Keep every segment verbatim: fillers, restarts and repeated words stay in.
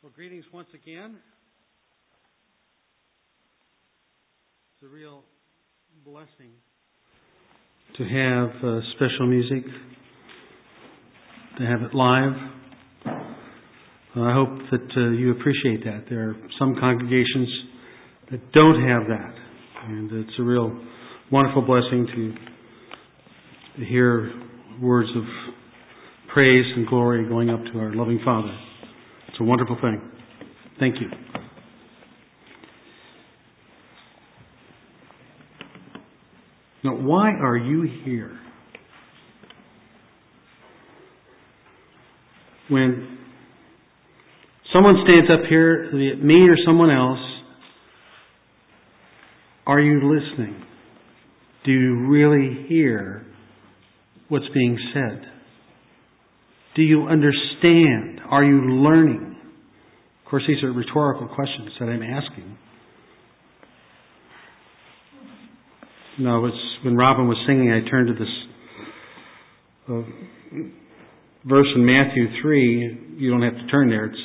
Well, greetings once again. It's a real blessing to have uh, special music, to have it live. Uh, I hope that uh, you appreciate that. There are some congregations that don't have that, and it's a real wonderful blessing to, to hear words of praise and glory going up to our loving Father. It's a wonderful thing. Thank you. Now, why are you here? When someone stands up here, me or someone else, are you listening? Do you really hear what's being said? Do you understand? Are you learning? Of course, these are rhetorical questions that I'm asking. No, it's when Robin was singing, I turned to this uh, verse in Matthew three. You don't have to turn there. It's,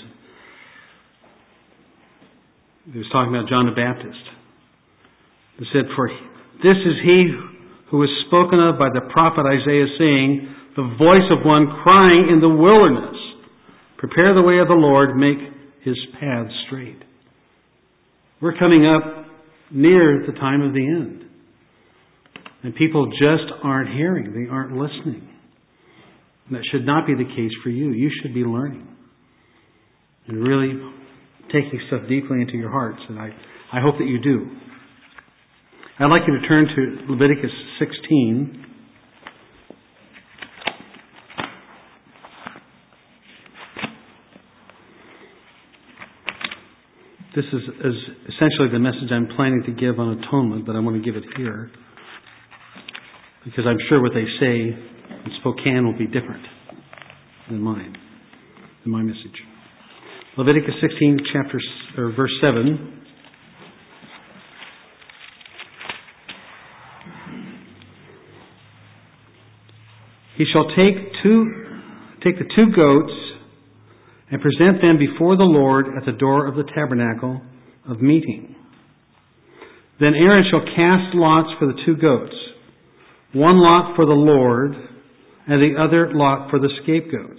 it was talking about John the Baptist. It said, "For this is he who is spoken of by the prophet Isaiah, saying, the voice of one crying in the wilderness, prepare the way of the Lord, make his paths straight." We're coming up near the time of the end. And people just aren't hearing. They aren't listening. And that should not be the case for you. You should be learning. And really taking stuff deeply into your hearts. And I, I hope that you do. I'd like you to turn to Leviticus sixteen. This is, is essentially the message I'm planning to give on atonement, but I want to give it here. Because I'm sure what they say in Spokane will be different than mine, than my message. Leviticus sixteen, chapter or verse seven. He shall take two, take the two goats and present them before the Lord at the door of the tabernacle of meeting. Then Aaron shall cast lots for the two goats. One lot for the Lord, and the other lot for the scapegoat.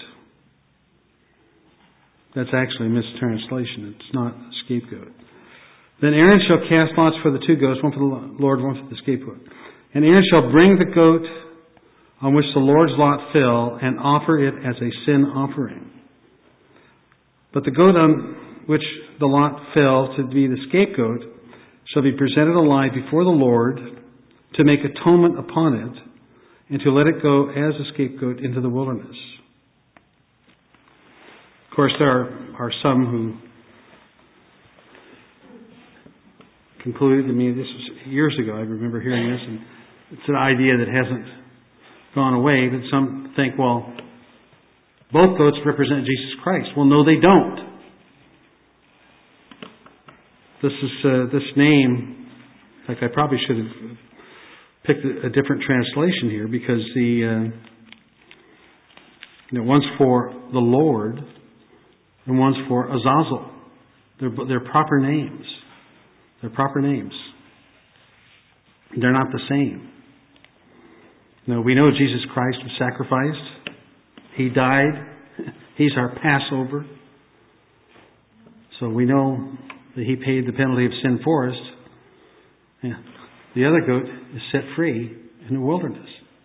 That's actually a mistranslation. It's not a scapegoat. Then Aaron shall cast lots for the two goats, one for the Lord, one for the scapegoat. And Aaron shall bring the goat on which the Lord's lot fell, and offer it as a sin offering. But the goat on which the lot fell to be the scapegoat shall be presented alive before the Lord, to make atonement upon it, and to let it go as a scapegoat into the wilderness. Of course, there are, are some who concluded, I mean, this was years ago, I remember hearing this, and it's an idea that hasn't gone away, that some think, well, both goats represent Jesus Christ. Well, no, they don't. This is, uh, this name, in fact, I probably should have picked a different translation here, because the uh, you know, one's for the Lord and one's for Azazel. They're they're proper names. They're proper names. They're not the same. Now, we know Jesus Christ was sacrificed. He died. He's our Passover. So we know that He paid the penalty of sin for us. Yeah. The other goat is set free in the wilderness.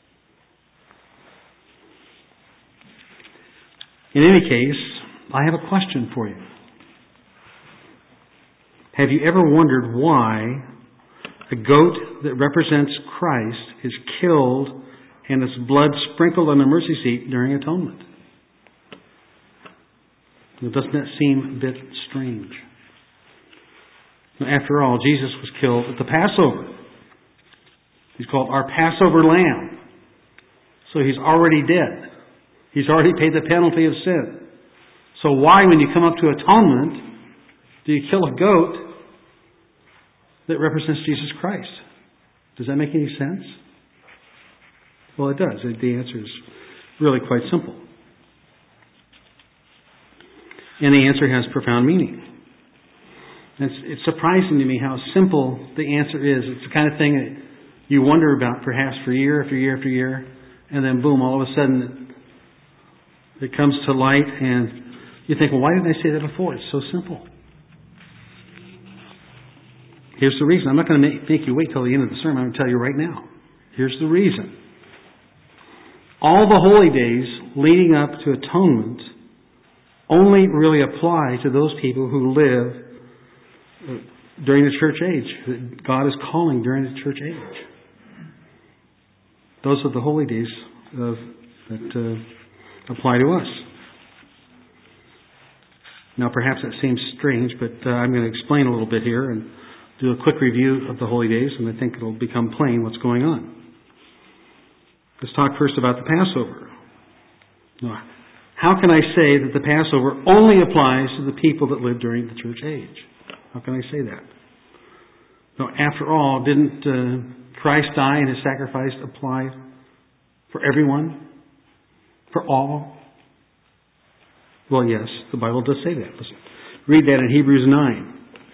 In any case, I have a question for you. Have you ever wondered why a goat that represents Christ is killed and its blood sprinkled on the mercy seat during atonement? Well, doesn't that seem a bit strange? After all, Jesus was killed at the Passover. He's called our Passover Lamb. So He's already dead. He's already paid the penalty of sin. So why, when you come up to atonement, do you kill a goat that represents Jesus Christ? Does that make any sense? Well, it does. The answer is really quite simple. And the answer has profound meaning. It's, it's surprising to me how simple the answer is. It's the kind of thing that you wonder about perhaps for year after year after year, and then boom, all of a sudden it, it comes to light, and you think, well, why didn't I say that before? It's so simple. Here's the reason. I'm not going to make, make you wait till the end of the sermon. I'm going to tell you right now. Here's the reason. All the holy days leading up to atonement only really apply to those people who live during the church age, that God is calling during the church age. Those are the holy days of, that uh, apply to us. Now, perhaps that seems strange, but uh, I'm going to explain a little bit here and do a quick review of the holy days, and I think it'll become plain what's going on. Let's talk first about the Passover. Now, how can I say that the Passover only applies to the people that live during the church age? How can I say that? Now, after all, didn't uh, Christ die and His sacrifice apply for everyone? For all? Well, yes, the Bible does say that. Let's read that in Hebrews nine.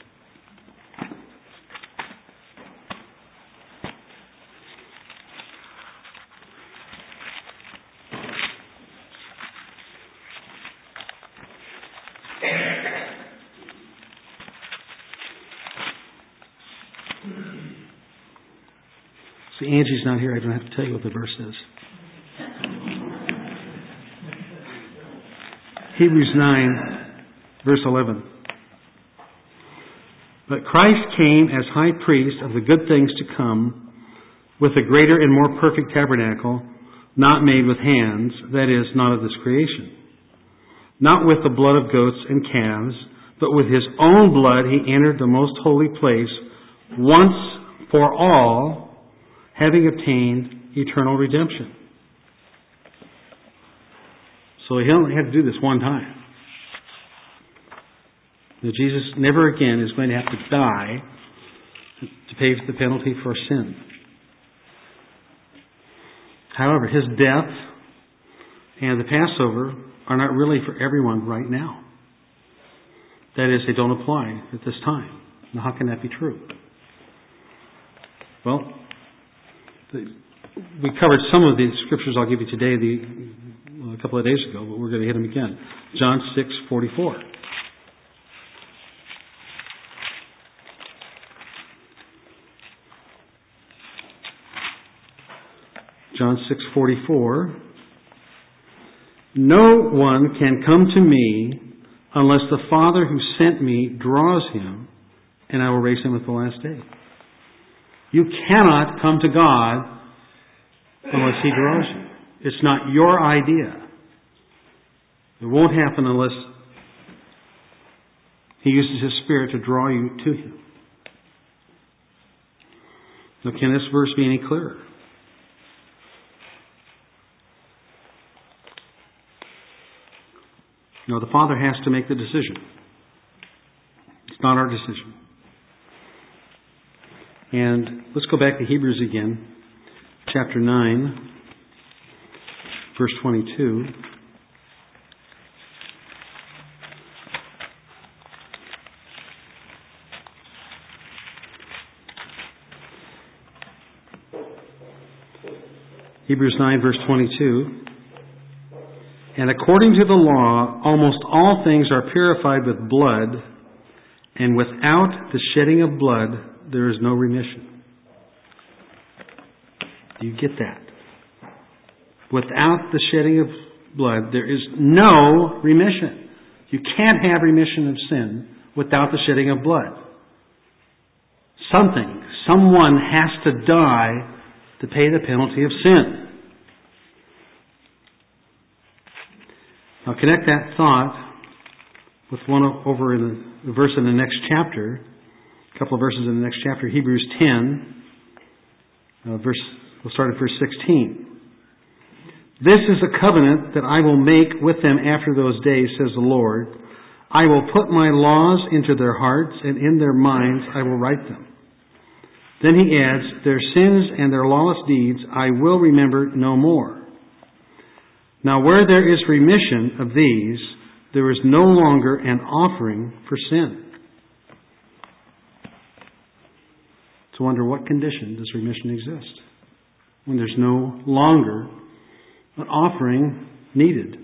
See, Angie's not here. I don't have to tell you what the verse is. Hebrews nine, verse eleven. But Christ came as high priest of the good things to come, with a greater and more perfect tabernacle, not made with hands, that is, not of this creation. Not with the blood of goats and calves, but with His own blood He entered the most holy place once for all, having obtained eternal redemption. So He only had to do this one time. Now, Jesus never again is going to have to die to pay the penalty for sin. However, His death and the Passover are not really for everyone right now. That is, they don't apply at this time. Now, how can that be true? Well, the, we covered some of the scriptures I'll give you today the, well, a couple of days ago, but we're going to hit them again. John six forty-four. John six forty-four. No one can come to me unless the Father who sent me draws him, and I will raise him at the last day. You cannot come to God unless He draws you. It's not your idea. It won't happen unless He uses His Spirit to draw you to Him. Now, can this verse be any clearer? No, the Father has to make the decision. It's not our decision. And let's go back to Hebrews again, chapter nine, verse twenty-two. Hebrews nine, verse twenty-two. And according to the law, almost all things are purified with blood, and without the shedding of blood, there is no remission. Do you get that? Without the shedding of blood, there is no remission. You can't have remission of sin without the shedding of blood. Something, someone has to die to pay the penalty of sin. Now connect that thought with one over in the verse in the next chapter, a couple of verses in the next chapter, Hebrews ten, uh, verse. We'll start at verse sixteen. This is a covenant that I will make with them after those days, says the Lord. I will put my laws into their hearts, and in their minds I will write them. Then he adds, their sins and their lawless deeds I will remember no more. Now where there is remission of these, there is no longer an offering for sin. So under what condition does remission exist? When there's no longer an offering needed.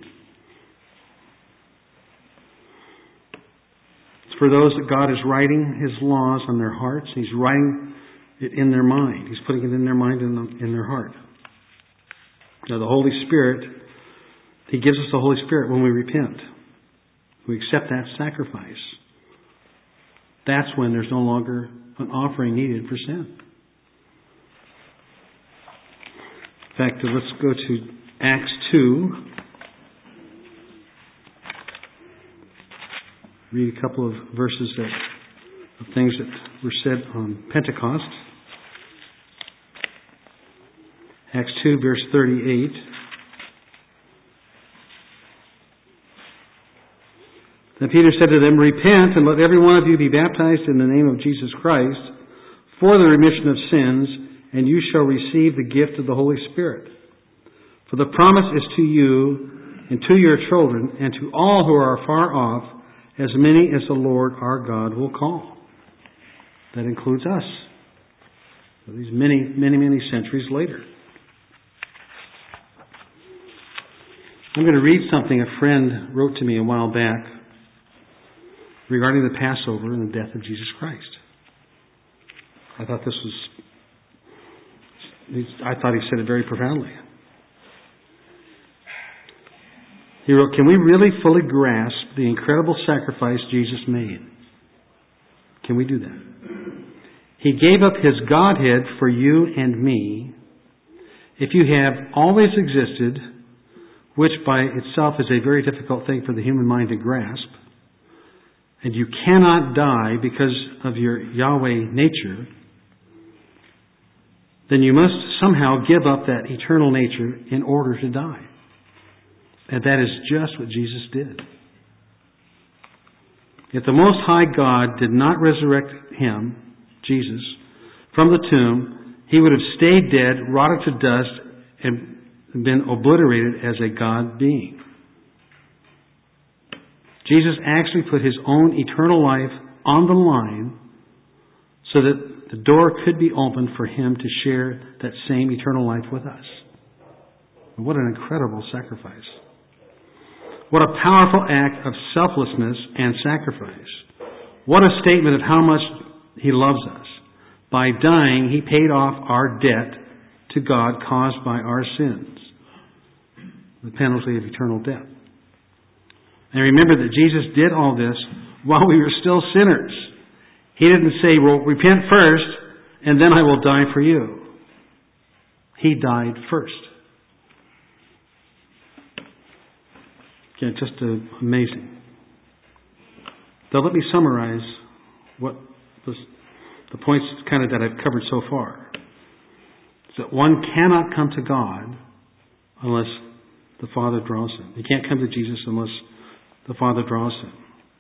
It's for those that God is writing His laws on their hearts. He's writing it in their mind. He's putting it in their mind and in their heart. Now the Holy Spirit, He gives us the Holy Spirit when we repent. We accept that sacrifice. That's when there's no longer an offering needed for sin. In fact, let's go to Acts two. Read a couple of verses that, of things that were said on Pentecost. Acts two, verse thirty-eight. Then Peter said to them, "Repent, and let every one of you be baptized in the name of Jesus Christ for the remission of sins, and you shall receive the gift of the Holy Spirit. For the promise is to you and to your children and to all who are far off, as many as the Lord our God will call." That includes us. So these many, many, many centuries later. I'm going to read something a friend wrote to me a while back regarding the Passover and the death of Jesus Christ. I thought this was, I thought he said it very profoundly. He wrote, "Can we really fully grasp the incredible sacrifice Jesus made? Can we do that? He gave up His Godhead for you and me. If you have always existed, which by itself is a very difficult thing for the human mind to grasp, and you cannot die because of your Yahweh nature, then you must somehow give up that eternal nature in order to die." And that is just what Jesus did. If the Most High God did not resurrect Him, Jesus, from the tomb, He would have stayed dead, rotted to dust, and been obliterated as a God being. Jesus actually put His own eternal life on the line so that the door could be opened for Him to share that same eternal life with us. What an incredible sacrifice. What a powerful act of selflessness and sacrifice. What a statement of how much He loves us. By dying, He paid off our debt to God caused by our sins. The penalty of eternal death. And remember that Jesus did all this while we were still sinners. He didn't say, "Well, repent first, and then I will die for you." He died first. Yeah, just uh, amazing. Now let me summarize what the, the points kind of that I've covered so far. It's that one cannot come to God unless the Father draws him. You can't come to Jesus unless the Father draws him.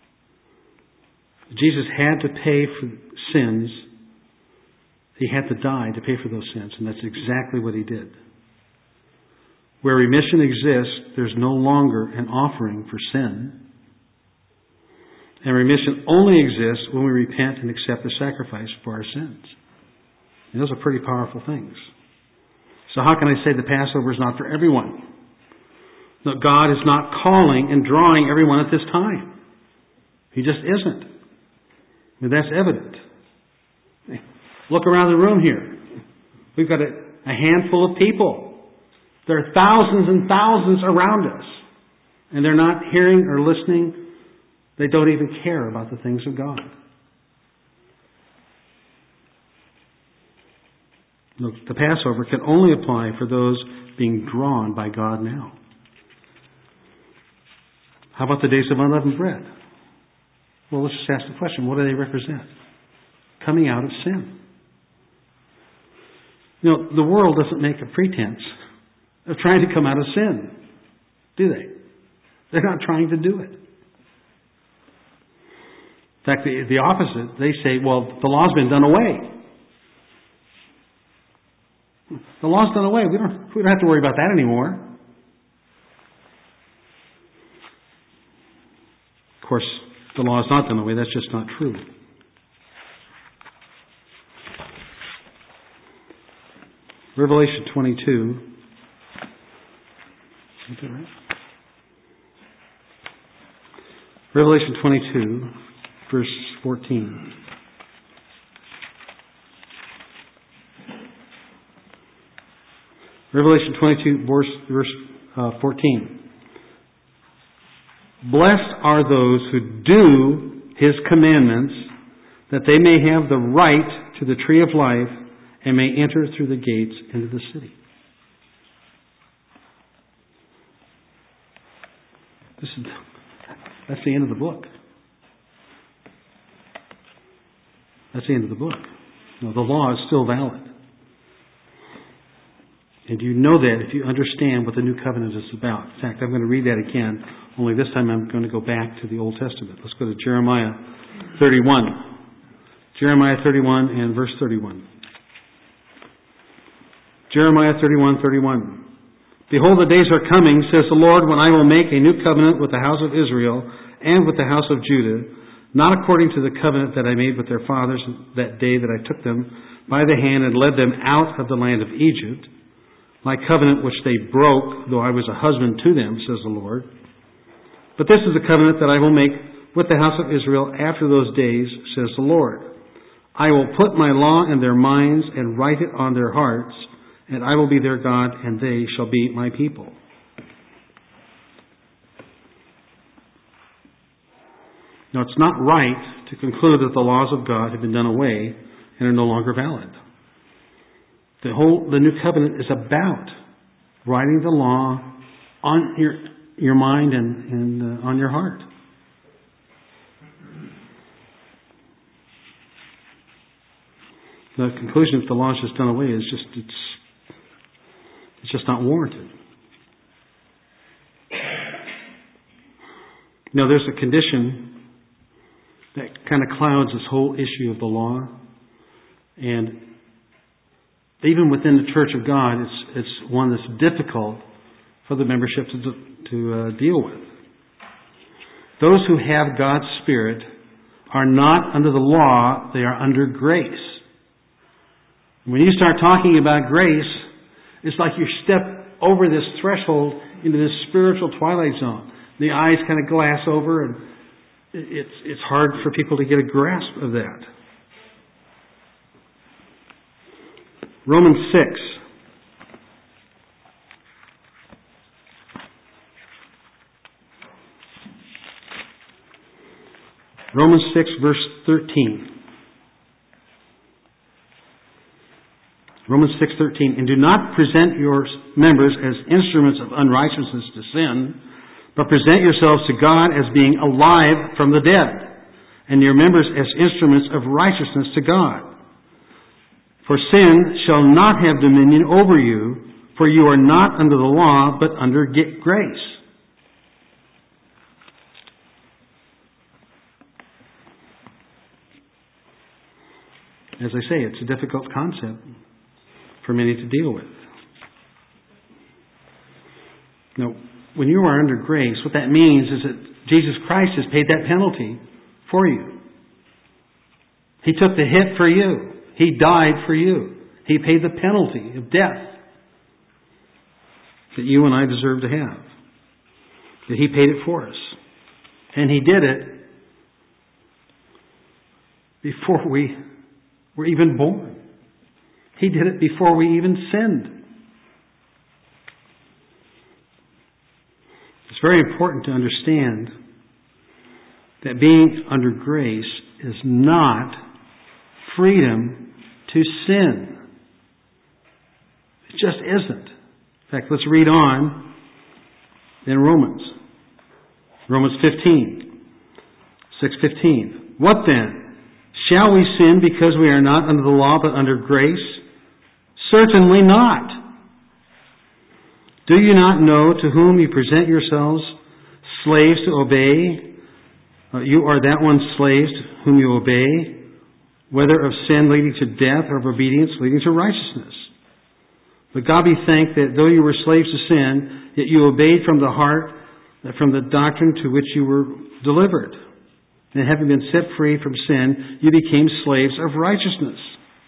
Jesus had to pay for sins. He had to die to pay for those sins, and that's exactly what He did. Where remission exists, there's no longer an offering for sin. And remission only exists when we repent and accept the sacrifice for our sins. And those are pretty powerful things. So how can I say the Passover is not for everyone? No, God is not calling and drawing everyone at this time. He just isn't. I mean, that's evident. Look around the room here. We've got a, a handful of people. There are thousands and thousands around us. And they're not hearing or listening. They don't even care about the things of God. Look, the Passover can only apply for those being drawn by God now. How about the days of unleavened bread? Well, let's just ask the question, what do they represent? Coming out of sin. You know, the world doesn't make a pretense of trying to come out of sin, do they? They're not trying to do it. In fact, the, the opposite, they say, well, the law's been done away. The law's done away. We don't, we don't have to worry about that anymore. Of course, the law is not done away. That's just not true. Revelation twenty-two. Is that right? Revelation twenty-two, verse fourteen. Revelation twenty-two, verse, verse uh, fourteen. Blessed are those who do His commandments, that they may have the right to the tree of life and may enter through the gates into the city. This is, that's the end of the book. That's the end of the book. No, the law is still valid. And you know that if you understand what the New Covenant is about. In fact, I'm going to read that again, only this time I'm going to go back to the Old Testament. Let's go to Jeremiah thirty-one. Jeremiah thirty-one and verse thirty-one. Jeremiah thirty-one, thirty-one. Behold, the days are coming, says the Lord, when I will make a new covenant with the house of Israel and with the house of Judah, not according to the covenant that I made with their fathers that day that I took them by the hand and led them out of the land of Egypt, my covenant which they broke, though I was a husband to them, says the Lord. But this is the covenant that I will make with the house of Israel after those days, says the Lord. I will put my law in their minds and write it on their hearts, and I will be their God, and they shall be my people. Now, it's not right to conclude that the laws of God have been done away and are no longer valid. The whole, the New Covenant is about writing the law on your, your mind and, and uh, on your heart. The conclusion that the law is just done away is just, it's, it's just not warranted. You know, there's a condition that kind of clouds this whole issue of the law. And even within the Church of God, it's it's one that's difficult for the membership to, to uh, deal with. Those who have God's Spirit are not under the law, they are under grace. When you start talking about grace, it's like you step over this threshold into this spiritual twilight zone. The eyes kind of glass over, and it's it's hard for people to get a grasp of that. Romans six. Romans six, verse thirteen. Romans six thirteen. And do not present your members as instruments of unrighteousness to sin, but present yourselves to God as being alive from the dead, and your members as instruments of righteousness to God. For sin shall not have dominion over you, for you are not under the law, but under grace. As I say, it's a difficult concept for many to deal with. Now, when you are under grace, what that means is that Jesus Christ has paid that penalty for you. He took the hit for you. He died for you. He paid the penalty of death that you and I deserve to have. That He paid it for us. And He did it before we were even born. He did it before we even sinned. It's very important to understand that being under grace is not freedom to sin. It just isn't. In fact, let's read on in Romans. Romans fifteen. six fifteen. What then? Shall we sin because we are not under the law but under grace? Certainly not. Do you not know to whom you present yourselves slaves to obey? Uh, you are that one slaves whom you obey, whether of sin leading to death or of obedience leading to righteousness. But God be thanked that though you were slaves to sin, yet you obeyed from the heart that from the doctrine to which you were delivered. And having been set free from sin, you became slaves of righteousness.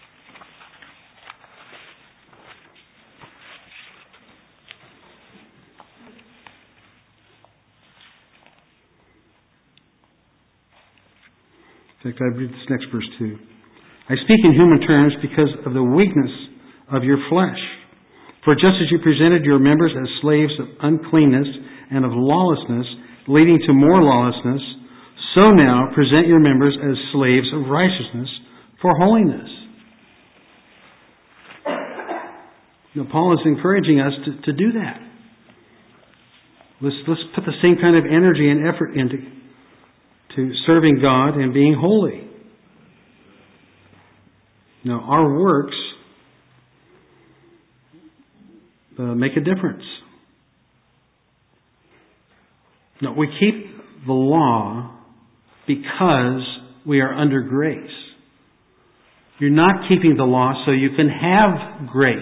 In fact, I read this next verse too. I speak in human terms because of the weakness of your flesh. For just as you presented your members as slaves of uncleanness and of lawlessness, leading to more lawlessness, so now present your members as slaves of righteousness for holiness. You know, Paul is encouraging us to, to do that. Let's, let's put the same kind of energy and effort into to serving God and being holy. Now, our works uh, make a difference. Now, we keep the law because we are under grace. You're not keeping the law so you can have grace.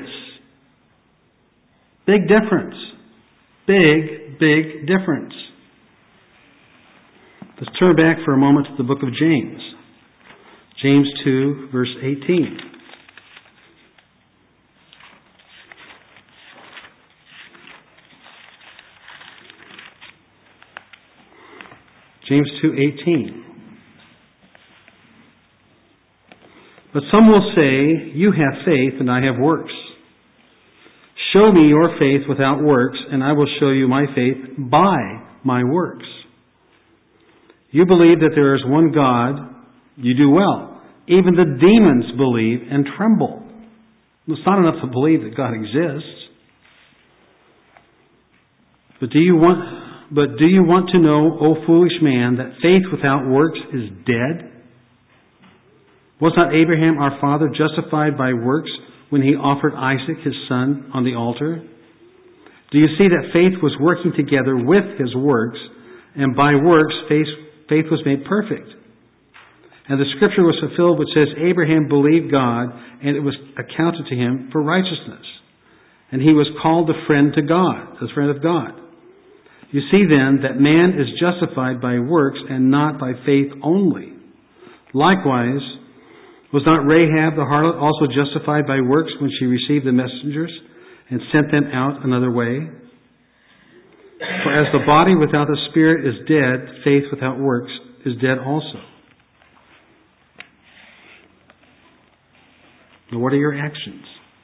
Big difference. Big, big difference. Let's turn back for a moment to the book of James. James two, verse eighteen. James two eighteen. But some will say, you have faith and I have works. Show me your faith without works, and I will show you my faith by my works. You believe that there is one God, you do well. Even the demons believe and tremble. It's not enough to believe that God exists. But do you want, but do you want to know, O foolish man, that faith without works is dead? Was not Abraham our father justified by works when he offered Isaac his son on the altar? Do you see that faith was working together with his works, and by works faith, faith was made perfect? And the scripture was fulfilled which says, Abraham believed God, and it was accounted to him for righteousness. And he was called the friend to God, the friend of God. You see then that man is justified by works and not by faith only. Likewise, was not Rahab the harlot also justified by works when she received the messengers and sent them out another way? For as the body without the spirit is dead, faith without works is dead also. Now, what are your actions?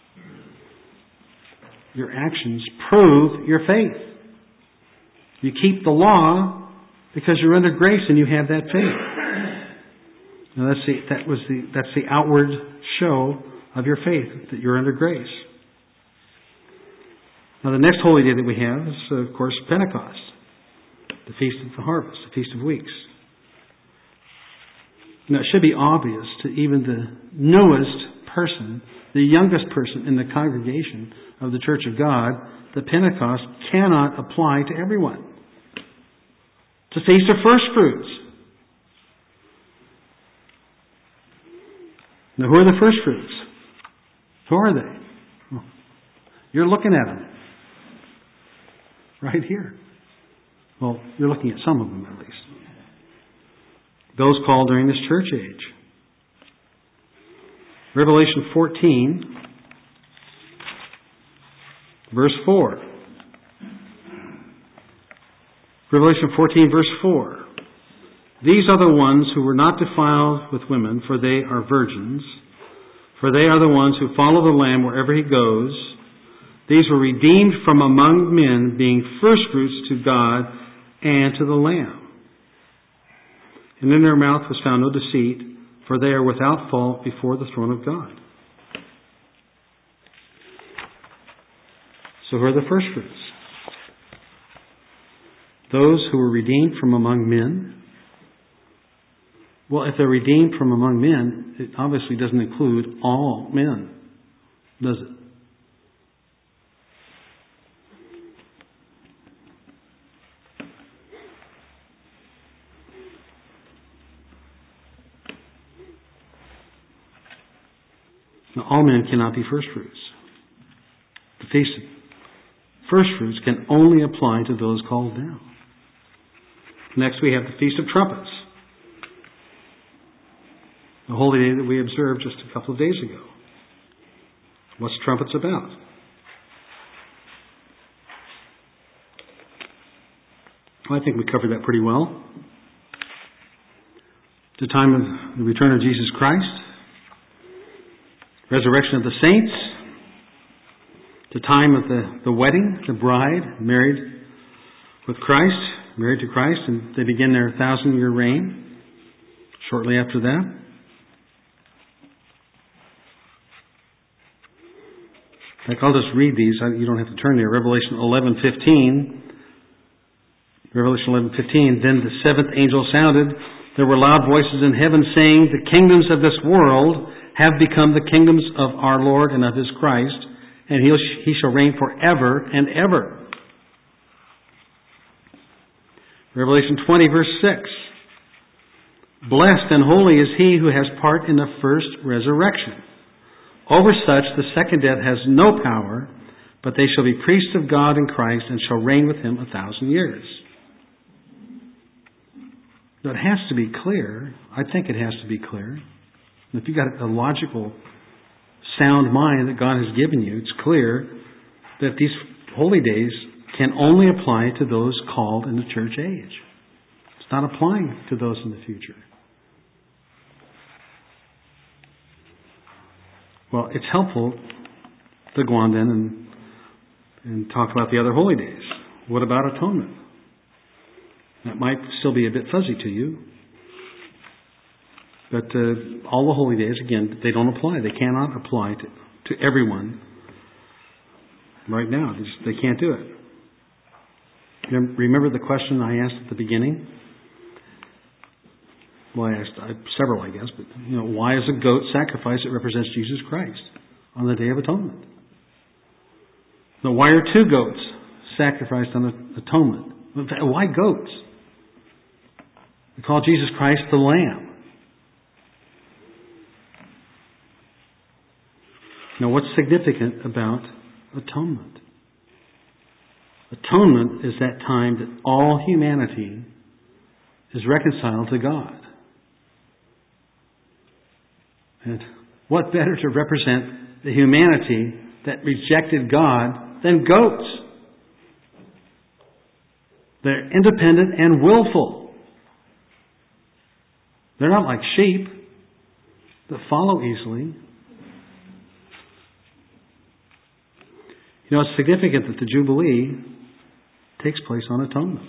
Your actions prove your faith. You keep the law because you're under grace and you have that faith. Now that's the, that was the, that's the outward show of your faith, that you're under grace. Now the next holy day that we have is, of course, Pentecost, the Feast of the Harvest, the Feast of Weeks. Now it should be obvious to even the newest person, the youngest person in the congregation of the Church of God, that Pentecost cannot apply to everyone. It's a Feast of First Fruits. Now, who are the first fruits? Who are they? You're looking at them. Right here. Well, you're looking at some of them at least. Those called during this church age. Revelation fourteen, verse four. Revelation fourteen, verse four. These are the ones who were not defiled with women, for they are virgins. For they are the ones who follow the Lamb wherever he goes. These were redeemed from among men, being firstfruits to God and to the Lamb. And in their mouth was found no deceit, for they are without fault before the throne of God. So who are the firstfruits? Those who were redeemed from among men. Well, if they're redeemed from among men, it obviously doesn't include all men, does it? Now, all men cannot be firstfruits. The feast of firstfruits can only apply to those called down. Next we have the Feast of Trumpets, the holy day that we observed just a couple of days ago. What's trumpets about? Well, I think we covered that pretty well. The time of the return of Jesus Christ, resurrection of the saints, the time of the, the wedding, the bride married with Christ, married to Christ, and they begin their thousand-year reign shortly after that. In fact, I'll just read these. You don't have to turn there. Revelation eleven fifteen. Revelation eleven fifteen. Then the seventh angel sounded. There were loud voices in heaven saying, the kingdoms of this world have become the kingdoms of our Lord and of His Christ, and He he shall reign forever and ever. Revelation twenty, verse six. Blessed and holy is he who has part in the first resurrection. Over such the second death has no power, but they shall be priests of God in Christ and shall reign with Him a thousand years. Now it has to be clear. I think it has to be clear. If you've got a logical, sound mind that God has given you, it's clear that these holy days can only apply to those called in the church age. It's not applying to those in the future. Well, it's helpful to go on then and, and talk about the other holy days. What about atonement? That might still be a bit fuzzy to you. But uh, all the holy days, again, they don't apply. They cannot apply to, to everyone right now. They, just, they can't do it. Remember the question I asked at the beginning? Well, I asked uh, several, I guess, but you know, why is a goat sacrifice that represents Jesus Christ on the Day of Atonement? Now, why are two goats sacrificed on the atonement? Why goats? We call Jesus Christ the Lamb. Now, what's significant about atonement? Atonement is that time that all humanity is reconciled to God. And what better to represent the humanity that rejected God than goats? They're independent and willful. They're not like sheep that follow easily. You know, it's significant that the Jubilee takes place on atonement.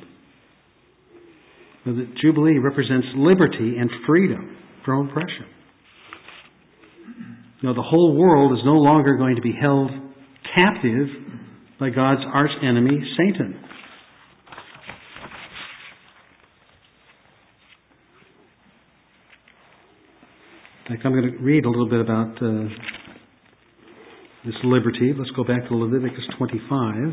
The Jubilee represents liberty and freedom from oppression. You know, the whole world is no longer going to be held captive by God's arch enemy, Satan. In fact, I'm going to read a little bit about uh, this liberty. Let's go back to Leviticus twenty-five.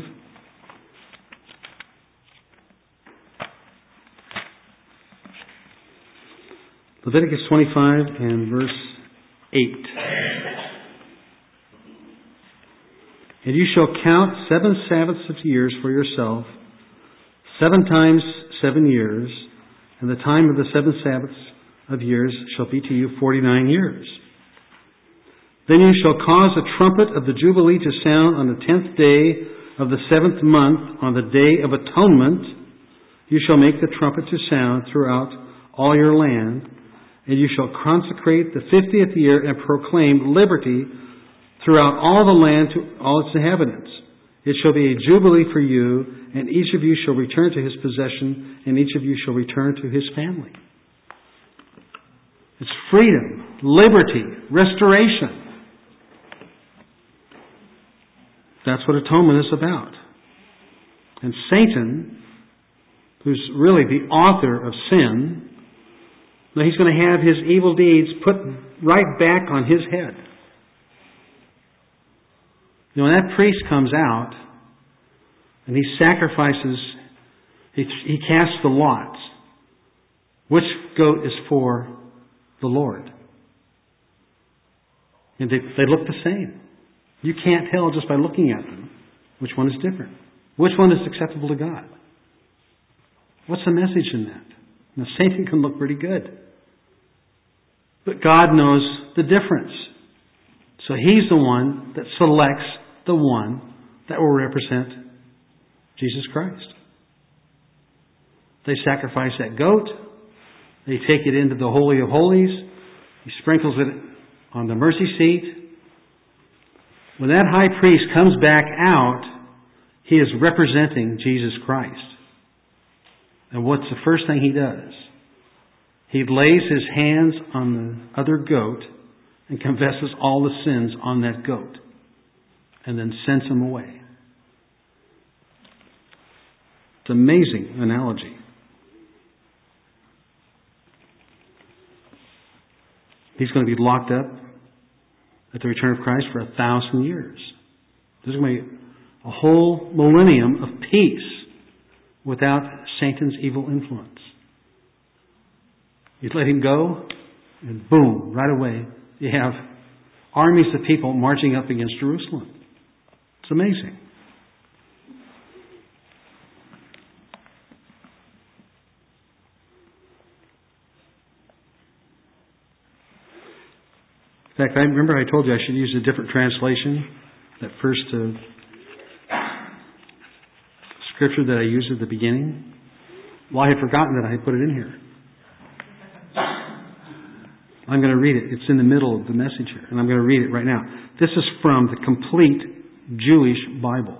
Leviticus twenty-five and verse eight. And you shall count seven Sabbaths of years for yourself, seven times seven years, and the time of the seven Sabbaths of years shall be to you forty-nine years. Then you shall cause a trumpet of the Jubilee to sound on the tenth day of the seventh month, on the day of atonement. You shall make the trumpet to sound throughout all your land, and you shall consecrate the fiftieth year and proclaim liberty throughout all the land to all its inhabitants. It shall be a jubilee for you, and each of you shall return to his possession, and each of you shall return to his family. It's freedom, liberty, restoration. That's what atonement is about. And Satan, who's really the author of sin, now he's going to have his evil deeds put right back on his head. You know, when that priest comes out and he sacrifices, he, he casts the lots. Which goat is for the Lord? And they, they look the same. You can't tell just by looking at them which one is different. Which one is acceptable to God? What's the message in that? Now, Satan can look pretty good. But God knows the difference. So He's the one that selects the one that will represent Jesus Christ. They sacrifice that goat. They take it into the Holy of Holies. He sprinkles it on the mercy seat. When that high priest comes back out, he is representing Jesus Christ. And what's the first thing he does? He lays his hands on the other goat and confesses all the sins on that goat, and then sends him away. It's an amazing analogy. He's going to be locked up at the return of Christ for a thousand years. There's going to be a whole millennium of peace without Satan's evil influence. You let him go, and boom, right away, you have armies of people marching up against Jerusalem. It's amazing. In fact, I remember I told you I should use a different translation. That first uh, scripture that I used at the beginning. Well, I had forgotten that I had put it in here. I'm going to read it. It's in the middle of the message here, and I'm going to read it right now. This is from the Complete Jewish Bible.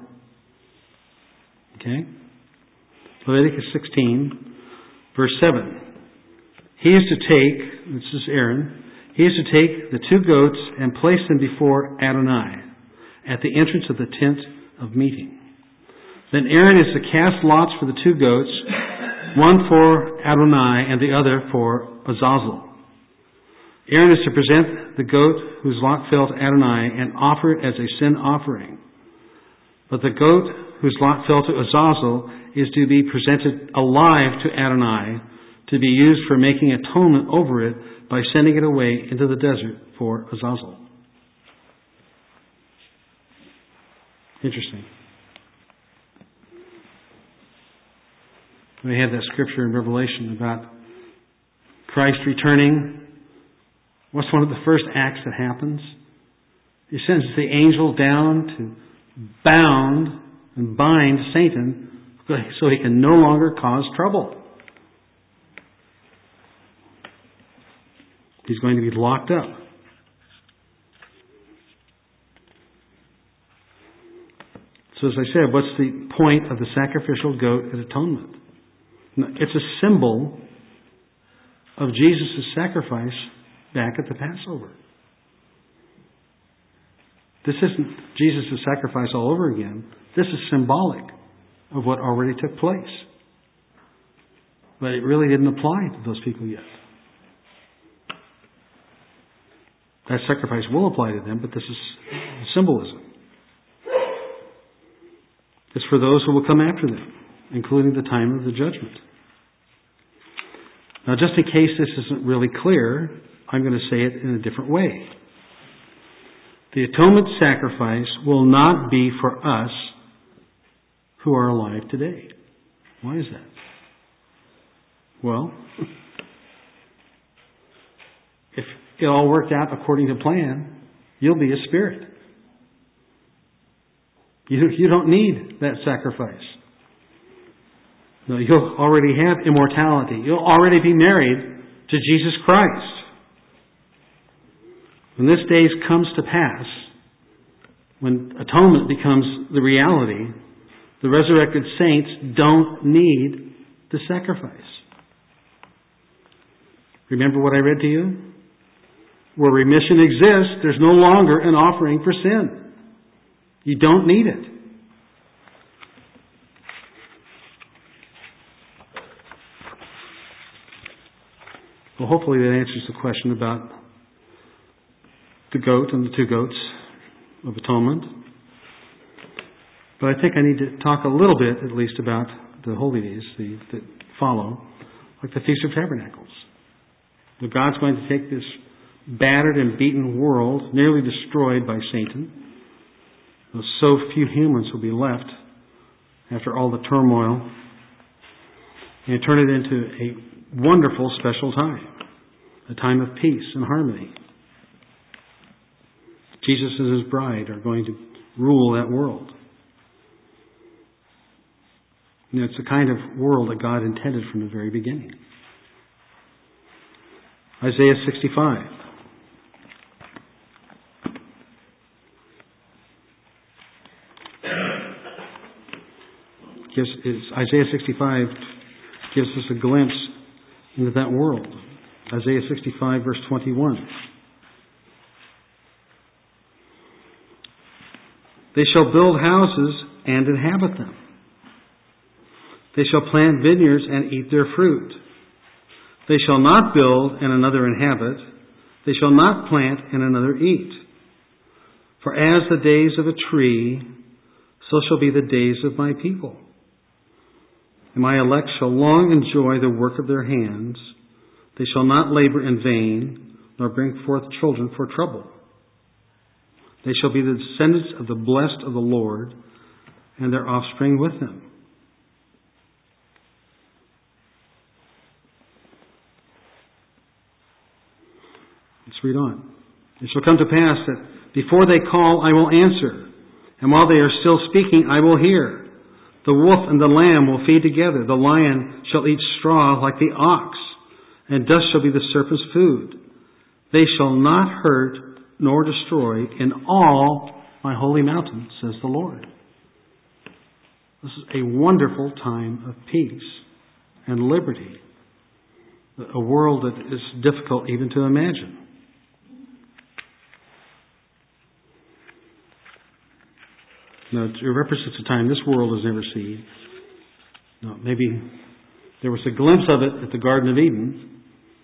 Okay? Leviticus sixteen, verse seven. He is to take, this is Aaron, he is to take the two goats and place them before Adonai at the entrance of the tent of meeting. Then Aaron is to cast lots for the two goats, one for Adonai and the other for Azazel. Aaron is to present the goat whose lot fell to Adonai and offer it as a sin offering. But the goat whose lot fell to Azazel is to be presented alive to Adonai, to be used for making atonement over it by sending it away into the desert for Azazel. Interesting. We have that scripture in Revelation about Christ returning. What's one of the first acts that happens? He sends the angel down to bound and bind Satan so he can no longer cause trouble. He's going to be locked up. So as I said, what's the point of the sacrificial goat at atonement? It's a symbol of Jesus' sacrifice back at the Passover. This isn't Jesus' sacrifice all over again. This is symbolic of what already took place. But it really didn't apply to those people yet. That sacrifice will apply to them, but this is symbolism. It's for those who will come after them, including the time of the judgment. Now, just in case this isn't really clear, I'm going to say it in a different way. The atonement sacrifice will not be for us who are alive today. Why is that? Well, if it all worked out according to plan, you'll be a spirit. You, you don't need that sacrifice. No, you'll already have immortality. You'll already be married to Jesus Christ. When this day comes to pass, when atonement becomes the reality, the resurrected saints don't need the sacrifice. Remember what I read to you? Where remission exists, there's no longer an offering for sin. You don't need it. Well, hopefully that answers the question about the goat and the two goats of atonement. But I think I need to talk a little bit, at least, about the holy days the, that follow, like the Feast of Tabernacles. So God's going to take this battered and beaten world, nearly destroyed by Satan. So few humans will be left after all the turmoil. and turn it into a wonderful, special time. A time of peace and harmony. Jesus and His bride are going to rule that world. You know, it's the kind of world that God intended from the very beginning. Isaiah sixty-five. Gives, Isaiah sixty-five gives us a glimpse into that world. Isaiah sixty-five, verse twenty-one. They shall build houses and inhabit them. They shall plant vineyards and eat their fruit. They shall not build and another inhabit. They shall not plant and another eat. For as the days of a tree, so shall be the days of my people. And my elect shall long enjoy the work of their hands. They shall not labor in vain, nor bring forth children for trouble. They shall be the descendants of the blessed of the Lord, and their offspring with them. Let's read on. It shall come to pass that before they call, I will answer, and while they are still speaking, I will hear. The wolf and the lamb will feed together. The lion shall eat straw like the ox, and dust shall be the serpent's food. They shall not hurt nor destroy in all my holy mountain, says the Lord. This is a wonderful time of peace and liberty. A world that is difficult even to imagine. Now, it represents a time this world has never seen. Now, maybe there was a glimpse of it at the Garden of Eden.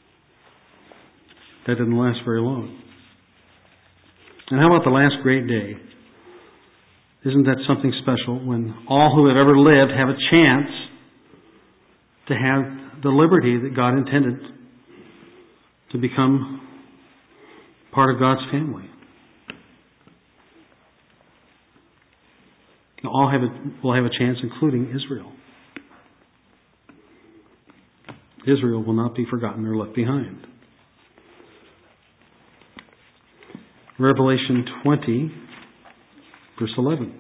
That didn't last very long. And how about the last great day? Isn't that something special when all who have ever lived have a chance to have the liberty that God intended to become part of God's family? All have a, will have a chance, including Israel. Israel will not be forgotten or left behind. Revelation twenty, verse eleven.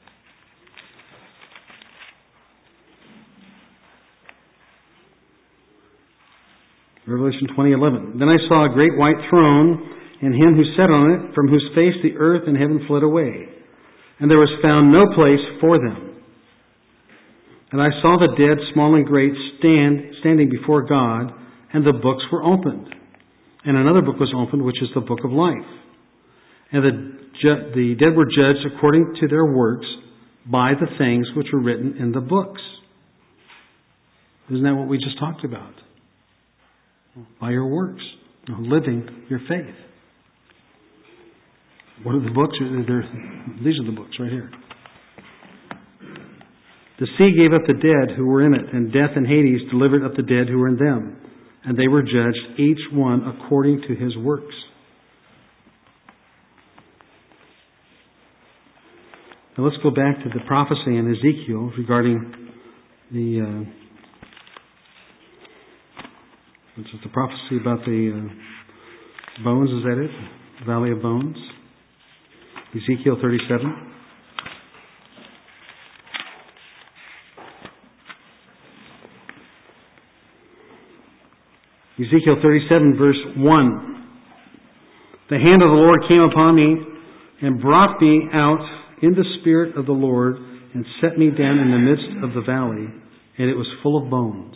Revelation twenty, eleven. Then I saw a great white throne, and Him who sat on it, from whose face the earth and heaven fled away. And there was found no place for them. And I saw the dead, small and great, stand standing before God, and the books were opened. And another book was opened, which is the book of life. And the, ju- the dead were judged according to their works by the things which were written in the books. Isn't that what we just talked about? By your works, living your faith. What are the books? They're, these are the books right here. The sea gave up the dead who were in it, and death and Hades delivered up the dead who were in them. And they were judged, each one according to his works. Now let's go back to the prophecy in Ezekiel regarding the, uh, which is the prophecy about the uh, bones, is that it? Valley of Bones. Ezekiel thirty-seven. Ezekiel thirty-seven, verse one. The hand of the Lord came upon me and brought me out in the spirit of the Lord and set me down in the midst of the valley, and it was full of bones.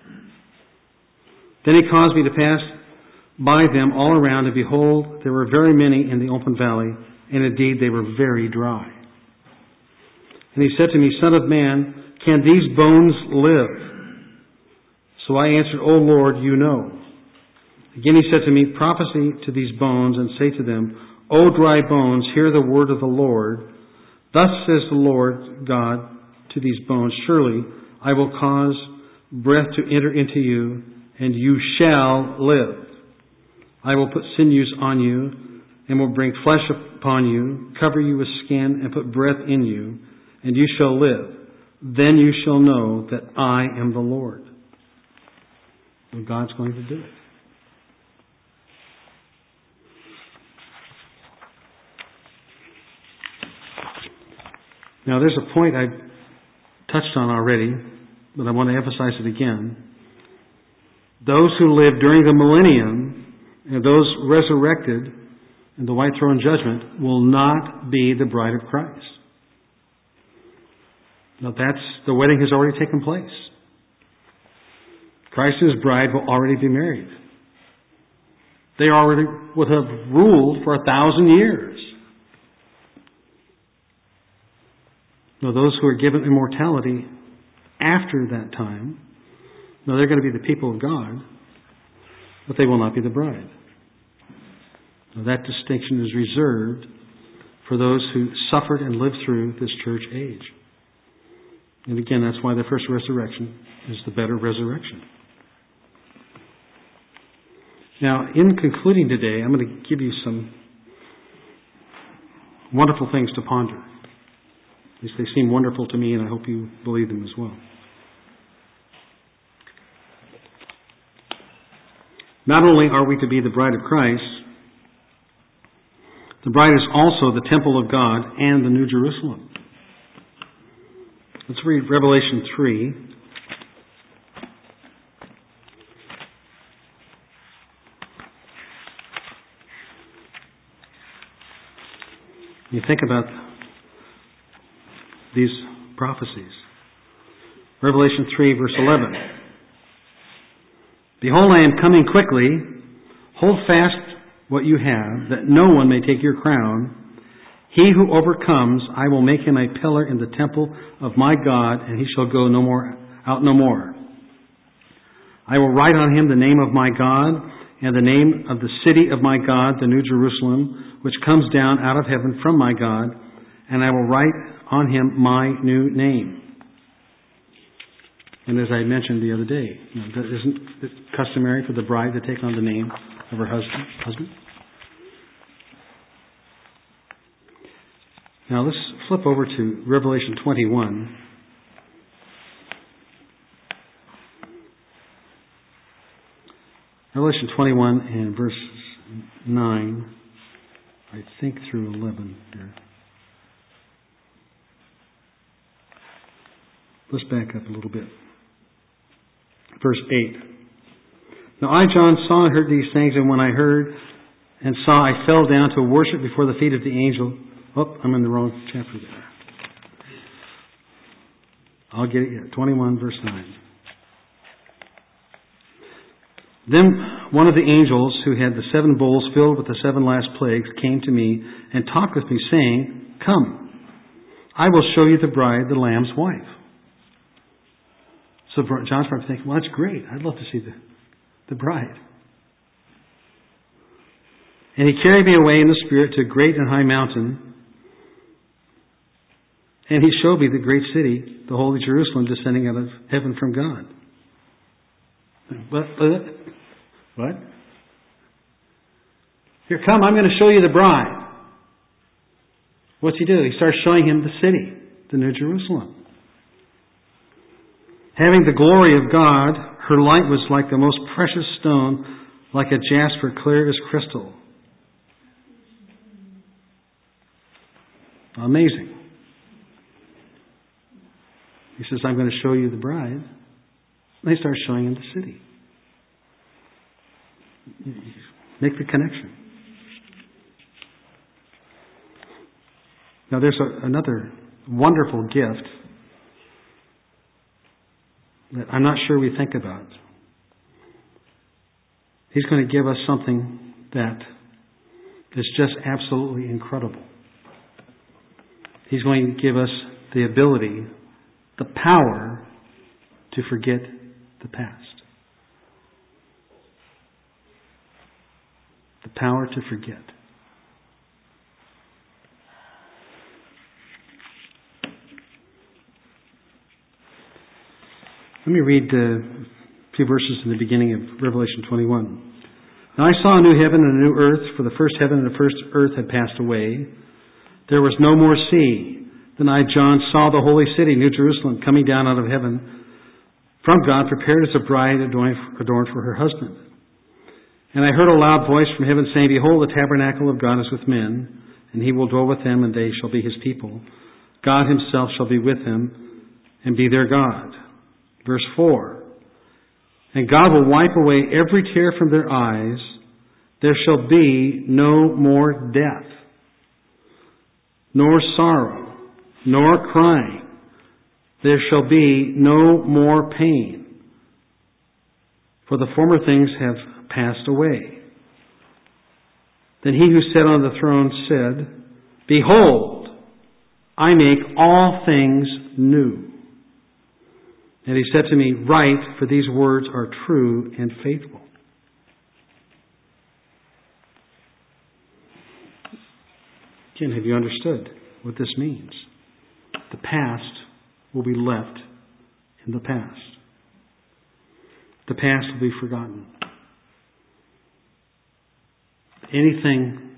Then He caused me to pass by them all around, and behold, there were very many in the open valley, and indeed they were very dry. And He said to me, Son of man, can these bones live? So I answered, O Lord, you know. Again He said to me, prophesy to these bones and say to them, O dry bones, hear the word of the Lord. Thus says the Lord God to these bones, surely I will cause breath to enter into you, and you shall live. I will put sinews on you, and will bring flesh upon you, cover you with skin, and put breath in you, and you shall live. Then you shall know that I am the Lord. So God's going to do it. Now there's a point I touched on already, but I want to emphasize it again. Those who live during the millennium and those resurrected in the white throne judgment will not be the bride of Christ. Now that's, the wedding has already taken place. Christ and His bride will already be married. They already would have ruled for a thousand years. Now those who are given immortality after that time, now they're going to be the people of God, but they will not be the bride. Now that distinction is reserved for those who suffered and lived through this church age. And again, that's why the first resurrection is the better resurrection. Now, in concluding today, I'm going to give you some wonderful things to ponder. At least they seem wonderful to me, and I hope you believe them as well. Not only are we to be the bride of Christ, the bride is also the temple of God and the New Jerusalem. Let's read Revelation three. You think about these prophecies. Revelation three, verse eleven. Behold, I am coming quickly. Hold fast what you have, that no one may take your crown. He who overcomes, I will make him a pillar in the temple of my God, and he shall go no more out no more. I will write on him the name of my God, and the name of the city of my God, the New Jerusalem, which comes down out of heaven from my God, and I will write on him my new name. And as I mentioned the other day, you know, isn't it customary for the bride to take on the name of her husband? husband? Now let's flip over to Revelation twenty-one. Revelation twenty-one and verse nine, I think through eleven here. Let's back up a little bit. Verse eight. Now I, John, saw and heard these things, and when I heard and saw, I fell down to worship before the feet of the angel. Oh, I'm in the wrong chapter there. I'll get it yet. twenty-one, verse nine. Then one of the angels who had the seven bowls filled with the seven last plagues came to me and talked with me, saying, Come, I will show you the bride, the Lamb's wife. So John's probably thinking, well, that's great. I'd love to see the, the bride. And he carried me away in the Spirit to a great and high mountain. And he showed me the great city, the holy Jerusalem, descending out of heaven from God. What? What? Here, come, I'm going to show you the bride. What's he do? He starts showing him the city, the New Jerusalem. Having the glory of God, her light was like the most precious stone, like a jasper, clear as crystal. Amazing. He says, I'm going to show you the bride. And they start showing him the city. Make the connection. Now there's a, another wonderful gift that I'm not sure we think about. He's going to give us something that is just absolutely incredible. He's going to give us the ability, the power to forget the past. The power to forget. Let me read a few verses in the beginning of Revelation twenty-one. Now I saw a new heaven and a new earth, for the first heaven and the first earth had passed away. There was no more sea. Then I, John, saw the holy city, New Jerusalem, coming down out of heaven from God, prepared as a bride adorned for her husband. And I heard a loud voice from heaven saying, Behold, the tabernacle of God is with men, and he will dwell with them, and they shall be his people. God himself shall be with them, and be their God. Verse four. And God will wipe away every tear from their eyes. There shall be no more death, nor sorrow, nor crying. There shall be no more pain, for the former things have passed away. Then he who sat on the throne said, Behold, I make all things new. And he said to me, Write, for these words are true and faithful. Again, have you understood what this means? The past will be left in the past. The past will be forgotten. Anything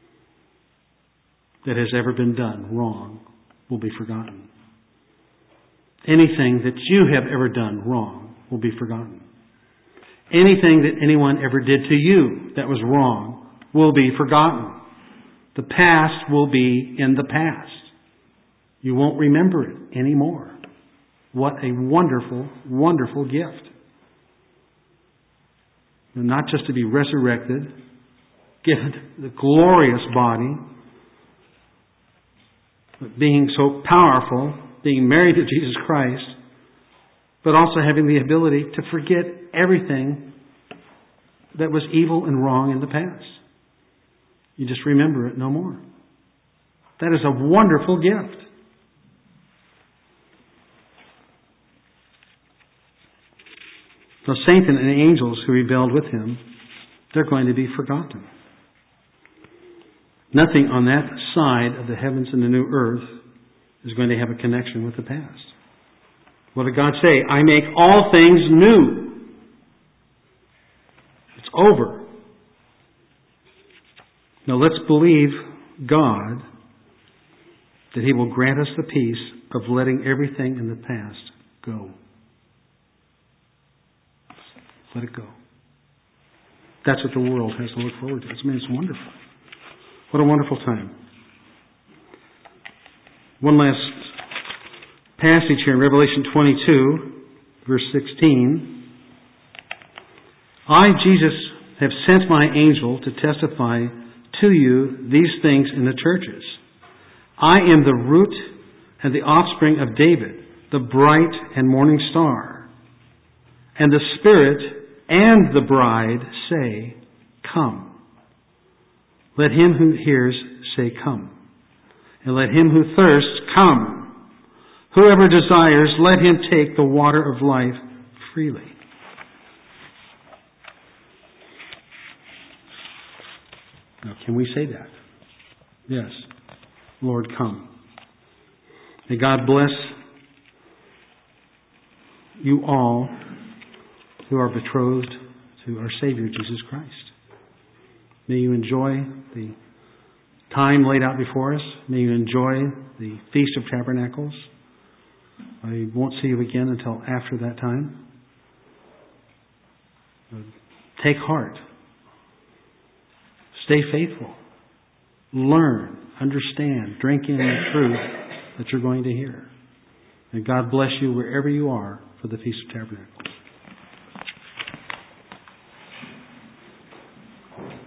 that has ever been done wrong will be forgotten. Anything that you have ever done wrong will be forgotten. Anything that anyone ever did to you that was wrong will be forgotten. The past will be in the past. You won't remember it anymore. What a wonderful, wonderful gift. And not just to be resurrected, given the glorious body, but being so powerful, being married to Jesus Christ, but also having the ability to forget everything that was evil and wrong in the past. You just remember it no more. That is a wonderful gift. So Satan and the angels who rebelled with him, they're going to be forgotten. Nothing on that side of the heavens and the new earth is going to have a connection with the past. What did God say? I make all things new. It's over. Now let's believe God that he will grant us the peace of letting everything in the past go. Let it go. That's what the world has to look forward to. I mean, it's wonderful. What a wonderful time. One last passage here in Revelation twenty-two, verse sixteen. I, Jesus, have sent my angel to testify to you these things in the churches. I am the root and the offspring of David, the bright and morning star. And the Spirit and the bride say, Come. Let him who hears say, Come. And let him who thirsts come. Whoever desires, let him take the water of life freely. Now, can we say that? Yes. Lord, come. May God bless you all who are betrothed to our Savior, Jesus Christ. May you enjoy the time laid out before us. May you enjoy the Feast of Tabernacles. I won't see you again until after that time. Take heart. Stay faithful. Learn, understand, drink in the truth that you're going to hear. And God bless you wherever you are for the Feast of Tabernacles.